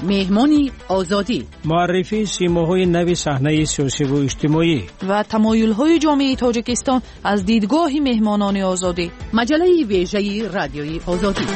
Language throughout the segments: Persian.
مهمان آزادی، معرفی سیماهای نوی صحنه سیاسی و اجتماعی و تمایل‌های جامعه تاجیکستان از دیدگاه مهمانان آزادی. مجله ویژه رادیوی آزادی.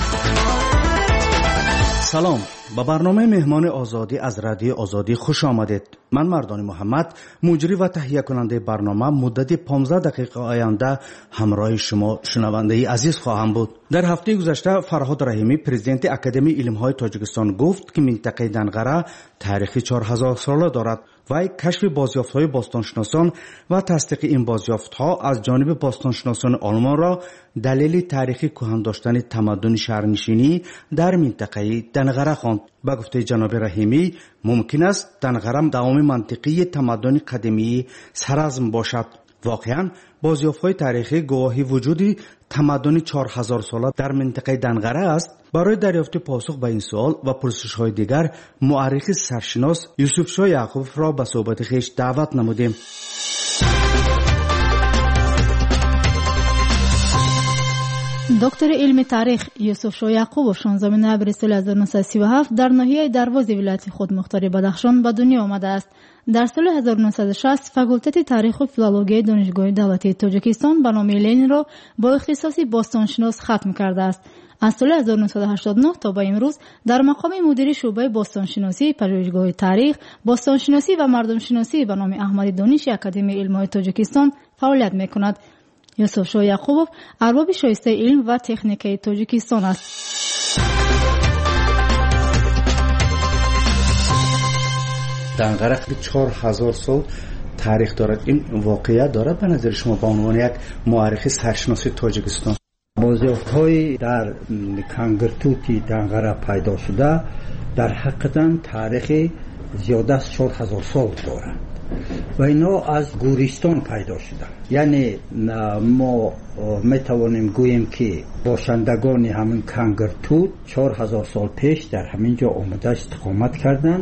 سلام، با برنامه مهمان آزادی از رادیو آزادی خوش آمدید. من مردان محمد، مجری و تهیه کننده برنامه، مدت 15 دقیقه آینده همراه شما شنونده عزیز خواهم بود. در هفته گذشته فرهاد رحیمی، پرزیدنت اکادمی علم‌های تاجیکستان، گفت که منطقه دنغره تاریخی 4000 ساله دارد. وی کشف بازیافت‌های باستانشناسان و تصدیق این بازیافت‌ها از جانب باستانشناسان آلمان را دلیل تاریخی کهن داشتن تمدن شهرنشینی در منطقه دنغره خواند. با گفته جناب رحیمی، ممکن است دنغره دوام منطقی تمدن قدیمی سرازم باشد. واقعاً بازیافت‌های تاریخی گواهی وجودی تمدن 4000 ساله در منطقه دنغره است. برای دریافت پاسخ به این سوال و پرسش‌های دیگر، مورخ سرشناس یوسف شاه یعقوبوف را به صحبت خویش دعوت نمودیم. دکتر علم تاریخ یوسف شاه یعقوبوف 16 نوامبر سال 1937 در ناحیه دروازه ولایت خود مختار بدخشان به دنیا آمده است. در سال 1960 فاکولته تاریخ و فیلولوژی دانشگاه دولتی تاجیکستان به نام لنین را با اختصاص باستانشناس ختم کرده است. از سال 1989 تا به امروز در مقام مدیر شعبه باستانشناسی پژوهشگاه تاریخ، باستانشناسی و مردمشناسی به نام احمدی دانش اکادمی علم‌های تاجیکستان فعالیت می‌کند. یوسف شاه یعقوبوف ارباب شایسته علم و تکنیک تاجیکستان است. دنغره 4000 سال تاریخ دارد. این واقعیت دارد به نظر شما به عنوان یک مورخ سرشناسی تاجیکستان؟ بازیافت‌های در کنگرتوتی دنغره پیدا شده در حقیقتا تاریخ زیاده از 4000 سال دارند و اینا از گورستان پیدا شده. یعنی ما میتوانیم گوییم که باشندگان همین کنگرتوت 4000 سال پیش در همین جا آمده استقامت کردند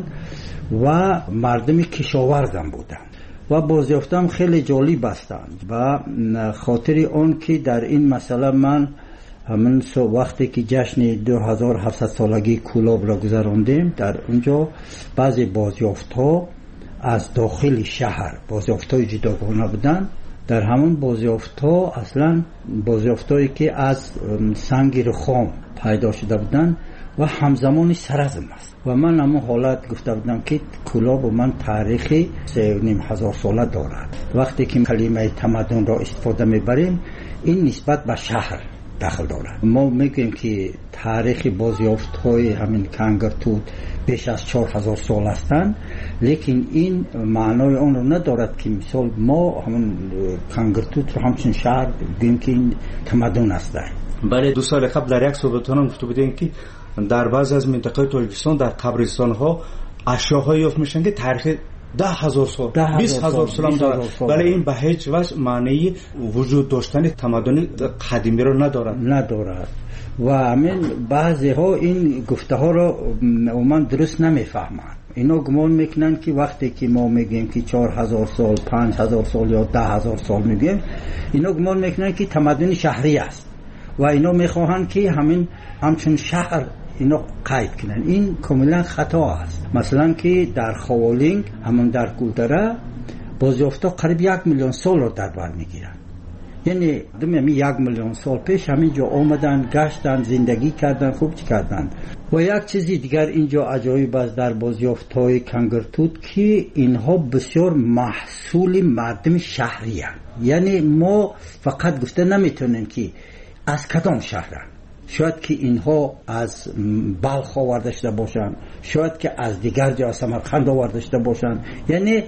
و مردم کشاورزم بودند و بازیافتم خیلی جالب هستند. و خاطر آن که در این مسئله من همین وقتی که جشن 2700 سالگی کولاب را گذراندیم، در اونجا بعضی بازیافت‌ها از داخل شهر بازیافت‌های جداگانه بودند. در همون بازیافت‌ها اصلا بازیافت‌هایی که از سنگ رخام پیدا شده بودند و همزمان سرزم است. و من همون حالت گفته بودم که کولاب و من تاریخی 3500 ساله دارد. وقتی که کلمه تمدن را استفاده میبریم، این نسبت به شهر داخل دارد. ما میگیم که تاریخ بازیافت‌های همین کنگرتوت بیش از 4000 سال هستند، لیکن این معنای آن را ندارد که مثال ما همون کنگرتوت رو همچنین شهر بگیم که این تمدن است. بله، 2 سال قبل در یک صحبتتان گفته بودین که در بعضی از منطقه تاجیکستان در قبرستان‌ها اشیاءهایی یافت میشن که تاریخ 10000 سال 20000 سال هم دارد. ولی این به هیچ وجه معنی وجود داشتن تمدن قدیمی رو ندارد. و همین بعضی ها این گفته ها را عموما درست نمیفهمند. اینا گمان میکنن که وقتی که ما میگیم که 4000 سال 5000 سال یا 10000 سال میگیم، اینا گمان میکنن که تمدن شهری است و اینا میخواهند که همچون شهر اینا قید کنن. این کاملا خطا است. مثلا که در خوالینگ همون در کودره بازیافتا قریب 1 میلیون سال رو در بر میگیرن. یعنی 1 میلیون سال پیش همینجا آمدن، گشتن، زندگی کردن، خوب کردن. و یک چیزی دیگر اینجا عجایب است در بازیافت‌های کنگرتوت که اینها بسیار محصول مردم شهری هستند. یعنی ما فقط گفته نمیتونیم که از کدام شهرند. شاید که اینها از بلخ آورده شده باشند، شاید که از دیگر جا از سمرقند آورده شده باشند. یعنی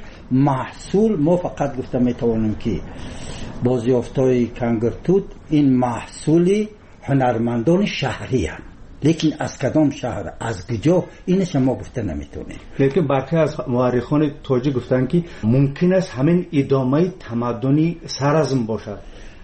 محصول ما فقط گفته میتوانیم که بازیافت‌های کنگرتوت این محصول هنرمندان شهری هستند، لیکن از کدام شهر، از کجا، اینش ما گفته نمیتونیم. لیکن برخی از مورخان تاجیک گفتن که ممکن است همین ادامه تمدنی سرازم باشد.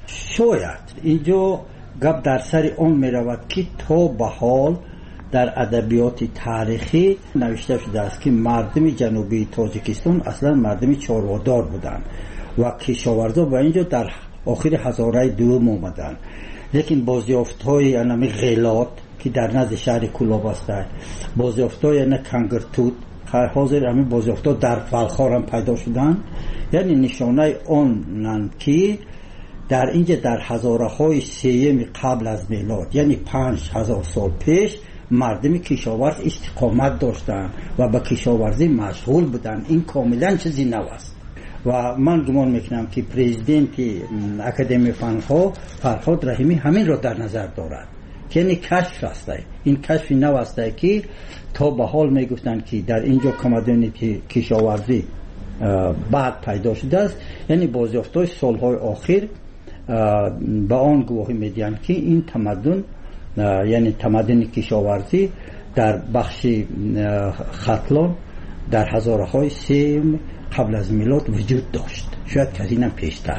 شاید اینجا گپ در سر آن می رود که تا به حال در ادبیات تاریخی نوشته شده است که مردم جنوبی تاجیکستان اصلا مردم چاروادار بودند و کشاورزا و اینجا در آخر هزاره دوم آمدند. لیکن بازیافت‌های انمی غیلات که در نزد شهر کولاب است. بازیافت‌های یعنی کنگرتوت حاضر همین بازیافت‌ها در فلخار هم پیدا شدن، یعنی نشانه آنند که در اینجا در هزاره‌های سیم قبل از میلاد یعنی 5000 سال پیش مردم کشاورز استقامت داشتن و به کشاورزی مشغول بودن. این کاملا چیزی نو است و من گمان میکنم که پرزیدنت اکادمی فنها فرهاد رحیمی همین را در نظر دارد، یعنی کشف است. این کشف نو است که تا به حال میگفتن که در اینجا تمدن کشاورزی بعد پیدا شده است. یعنی بازیافت‌های سالهای آخر به آن گواهی میدهند که این تمدن یعنی تمدن کشاورزی در بخش ختلان در هزاره‌های سیم قبل از میلاد وجود داشت، شاید که از اینم پیشتر.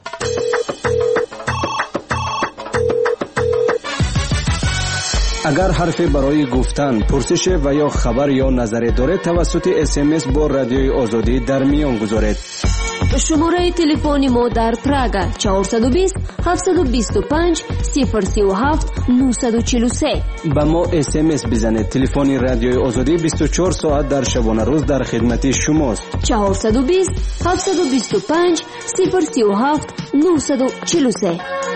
اگر حرفی برای گفتن، پرسش و یا خبر یا نظری دارید توسط SMS با رادیوی آزادی در میان گذارید. شماره تلفن ما در پراگ 420 725 037 943. با ما SMS بزنید. تلفن رادیوی آزادی 24 ساعت در شبانه روز در خدمت شماست. 420 725 037 943.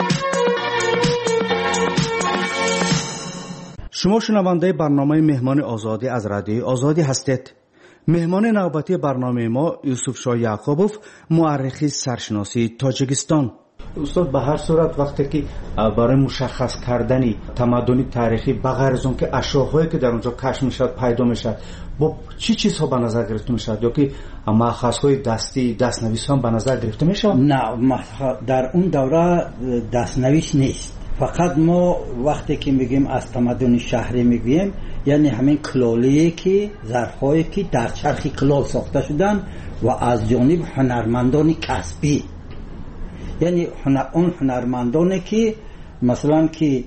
شما شنونده برنامه مهمان آزادی از رادیوی آزادی هستید. مهمان نوبتی برنامه ما یوسف شاه یعقوبوف، مورخ سرشناسی تاجیکستان. استاد، به هر صورت وقتی که برای مشخص کردن تمدن تاریخی بغیر از اون که اشیاءهایی که در اونجا کشف میشد پیدا میشد، با چی چیزها به نظر گرفته میشد یا که مأخذهای دستی دستنویس هم به نظر گرفته میشد؟ نه، در اون دوره دستنویس نیست. فقط ما وقتی که میگیم از تمدن شهری میگیم یعنی همین کلالی که ظرفایی که در چرخ کلال ساخته شدن و از جانب هنرمندان کسبی، یعنی اون هنرمندانی که مثلا که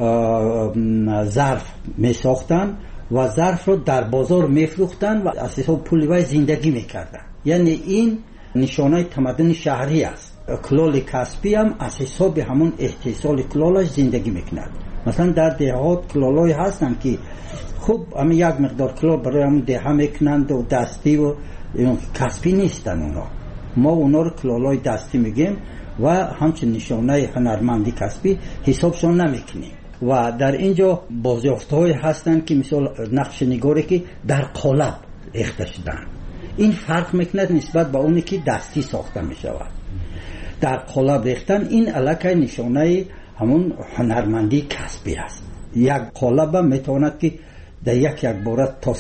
ظرف میساختن و ظرف رو در بازار میفروختن و از حساب پول وای زندگی میکردن. یعنی این نشانه تمدن شهری است. کلال کسبی هم از حساب همون احتسال کلالش زندگی میکند. مثلا در دهات کلالای هستن که خوب همین یک مقدار کلال برای همون ده میکنند و دستی و کسبی نیستن اونا. ما اونا رو کلالای دستی میگیم و همچنین نشانه هنرمندی کسبی حسابشون نمیکنیم. و در اینجا بازیافت‌های هستن که مثلا نقش نگاری که در قالب ریخته شدن. این فرق میکند نسبت به اونی که دستی ساخته میشود. در قالب ریختن این علاقه نشانه همون هنرمندی کسبی است. یک قالب میتواند که در یک باره تا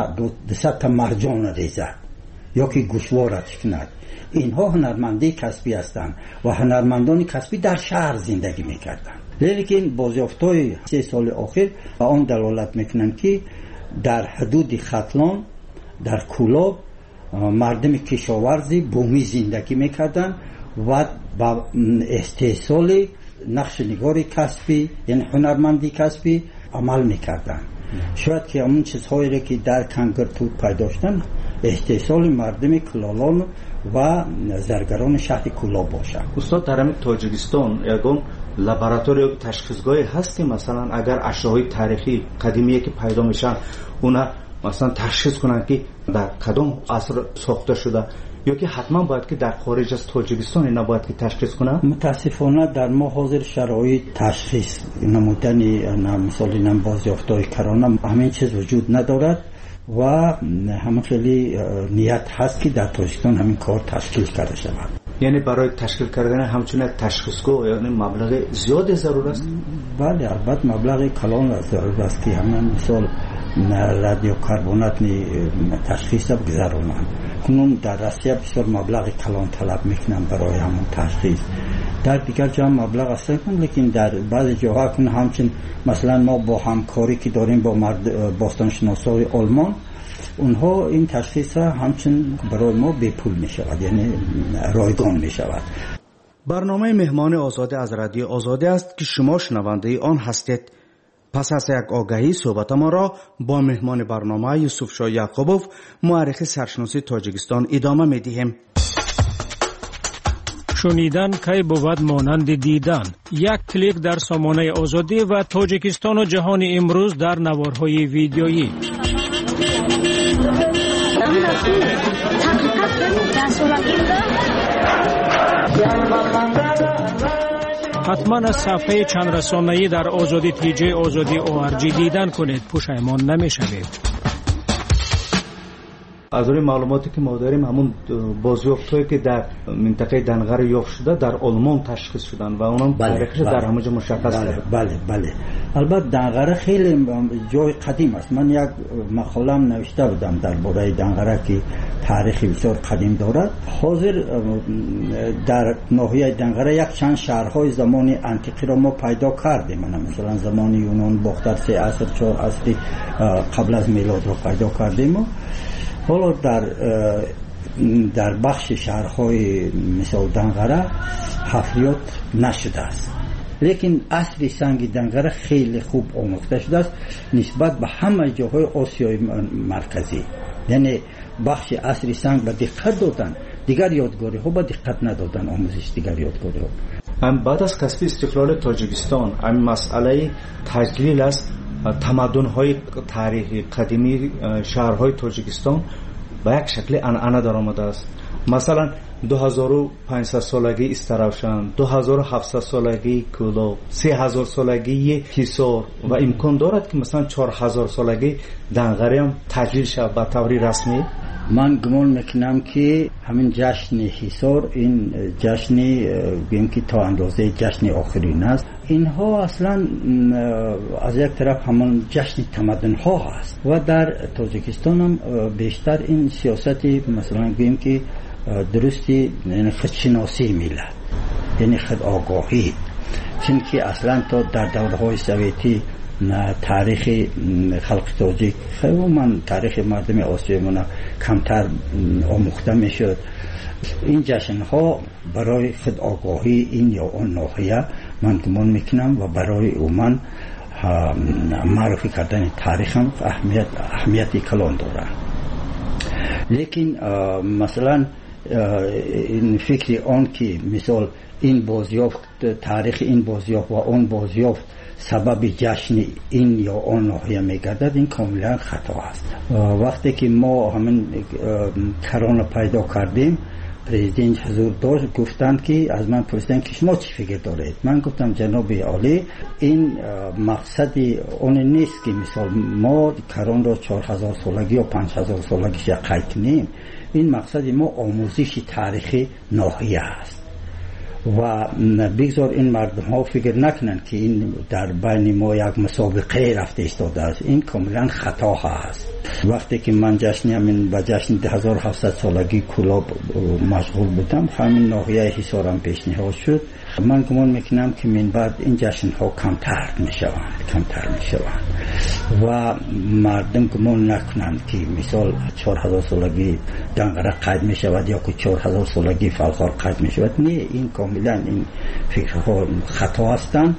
100 تا مرجان ریزد یا که گوشوارش کند. اینها هنرمندی کسبی هستند و هنرمندان کسبی در شهر زندگی میکردند. لیکن بازیافت‌های 3 سال آخر به آن دلالت میکنند که در حدود ختلان در کولاب مردم کشاورزی بومی زندگی میکردند و با استحصال نقش نگاری کسبی یعنی هنرمندی کسبی عمل میکردند. شاید که همون چیزهایی که در کنگرتوت پیدا شدن استحصال مردم کلالان و زرگران شهر کولاب باشد. استاد، در همین تاجیکستان یگان لابراتوری تشخیصگاهی هست که مثلا اگر اشیاء تاریخی قدیمی که پیدا میشن اونا مثلا تشخیص کنن که در کدام عصر ساخته شده یا که حتما باید که در خارج از تاجیکستان اینا باید که تشخیص کنن؟ متاسفانه در ما حاضر شرایط تشخیص نمودن مثلا بازیافت‌های کرانه همین چیز وجود ندارد و همین خیلی نیت هست که در تاجیکستان همین کار تشکیل کرده شود. یعنی برای تشکیل کردن همچنین تشخیصگاه یعنی مبلغ زیاد ضرور است؟ بله، البته مبلغ کلان ضرور است که همین مثال رادیو کربنات تشخیص بگذارند. کنون در روسیه بسیار مبلغ کلان طلب میکنن برای همون تشخیص. در دیگر جا مبلغ است لیکن در بعضی جاها کن همچنین مثلا ما با همکاری که داریم با باستانشناسای آلمان اونها این تشخیص همچنین برای ما به پول می شود، یعنی رایگان می شود. برنامه مهمان آزادی از رادیو آزادی است که شما شنونده آن هستید. پس از یک آگهی صحبت ما را با مهمان برنامه یوسف شاه یعقوبوف، مورخ سرشناسی تاجیکستان ادامه می دهیم. شنیدن کی بود مانند دیدن. یک کلیک در سامانه آزادی و تاجیکستان و جهان امروز در نوارهای ویدیویی. حتما از صفحه چند رسانه‌ای در آزادی تیجی آزادی ORG دیدن کنید، پشیمان نمی‌شوید. از روی معلوماتی که ما داریم همون بازیافت‌هایی که در منطقه دنغر یافت شده در آلمان تشخیص شدن و اونم تاریخش در همونجا مشخص شده. بله. البته دنغر خیلی جای قدیم است. من یک مقاله‌ام نوشته بودم درباره دنغر که تاریخی بسیار قدیم دارد. حاضر در ناحیه دنغر یک چند شهرهای زمانی انتیقی را ما پیدا کردیم. مثلا زمان یونان باختر 3 عصر 4 عصر قبل از میلاد را پیدا کردیم. حالا در بخش شهرهای مثل دنغره حفریات نشده است، لیکن عصر سنگ دنغره خیلی خوب آموخته شده است نسبت به همه جاهای آسیای مرکزی. یعنی بخش عصر سنگ به دقت دادن، دیگر یادگاری ها به دقت ندادن، آموزش دیگر یادگاری ها. بعد از کسب استقلال تاجیکستان این مسئله تجلیل است تمدن های تاریخی قدیمی شهرهای تاجیکستان به یک شکل عنعنه در آمده است. مثلا 2500 سالگی استراوشان، 2700 سالگی کولو، 3000 سالگی حصار و امکان دارد که مثلا 4000 سالگی دنغری هم تجلیل شود به طور رسمی. من گمان میکنم که همین جشن حصار این جشنی بگیم که تا اندازه جشن آخرین است. اینها اصلا از یک طرف همان جشن تمدن ها هست و در تاجیکستان هم بیشتر این سیاستی مثلا بگیم که درستی یعنی خودشناسی ملت، یعنی خود آگاهی، چون که اصلا تا در دورهای سوویتی تاریخ خلق تاجیک و من تاریخ مردم آسیای من کمتر آموخته میشد. این جشن ها برای خود آگاهی این یا آن ناحیه من گمان میکنم و برای من معرفی کردن تاریخ هم اهمیتی کلان دارن. لیکن مثلا این فکر آن که مثال این بازیافت تاریخ این بازیافت و آن بازیافت سبب جشن این یا آن ناحیه میگردد، این کاملا خطا است. وقتی که ما همین کرونا پیدا کردیم پرزیدنت حضور داشت گفتند که از من پرسیدن که شما چی فکر دارید؟ من گفتم جناب عالی این مقصد اون نیست که مثال ما کرونا را 4000 سالگی یا 5000 سالگیش قید کنیم. این مقصد ما آموزش تاریخی ناحیه است و بگذار این مردم ها فکر نکنن که این در بین ما یک مسابقه رفته ایستاده است. این کاملا خطا هست. وقتی که من با جشن 2700 سالگی کلاب مشغول بودم همین ناحیه حصارم پیشنهاد شد. من گمان میکنم که من بعد این جشن ها کمتر میشوند و مردم گمان نکنند که مثال 4000 سالگی دنغره قید میشود یا که 4000 سالگی فلخار قید میشود. نه، این کاملا این فکرها خطا هستند.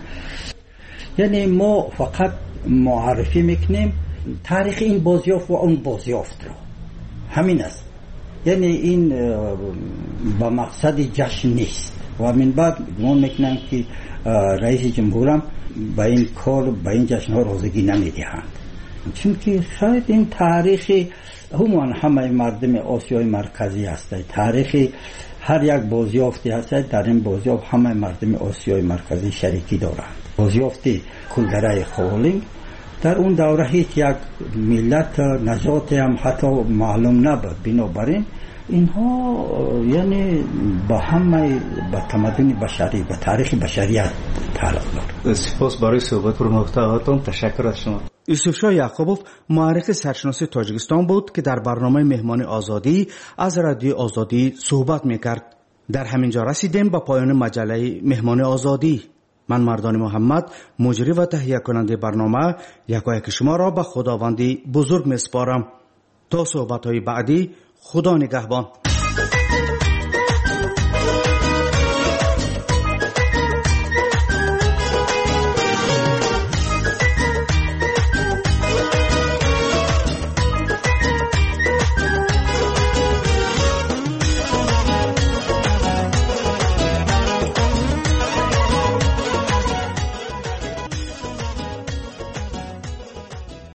یعنی ما فقط معرفی میکنیم تاریخ این بازیافت و اون بازیافت را، همین است. یعنی این با مقصد جشن نیست و من بعد گمان میکنم که رئیس جمهورم با این کار با این جشن ها رازگی نمیدهند، چون که شاید این تاریخ همه مردم آسیای مرکزی هست. تاریخ هر یک بازیافتی هست، در این بازیافت همه مردم آسیای مرکزی شریکی دارند. بازیافتی کلدره خوالینگ در اون دوره هیچ یک ملت نژادی هم حتی معلوم نبود. بنابراین اینها یعنی با همه با تمدن بشری با تاریخ بشریت تعلق دارد. سپاس برای صحبت و محتواتون. تشکر از شما. یوسف شاه یعقوبوف معرخ سرشناسی تاجیکستان بود که در برنامه مهمان آزادی از رادیو آزادی صحبت میکرد. در همین جا رسیدیم به پایان مجله مهمان آزادی. من مردان محمد مجری و تهیه کننده برنامه یکایک شما را به خداوندی بزرگ میسپارم. تا صحبت های بعدی، خدا نگهبان.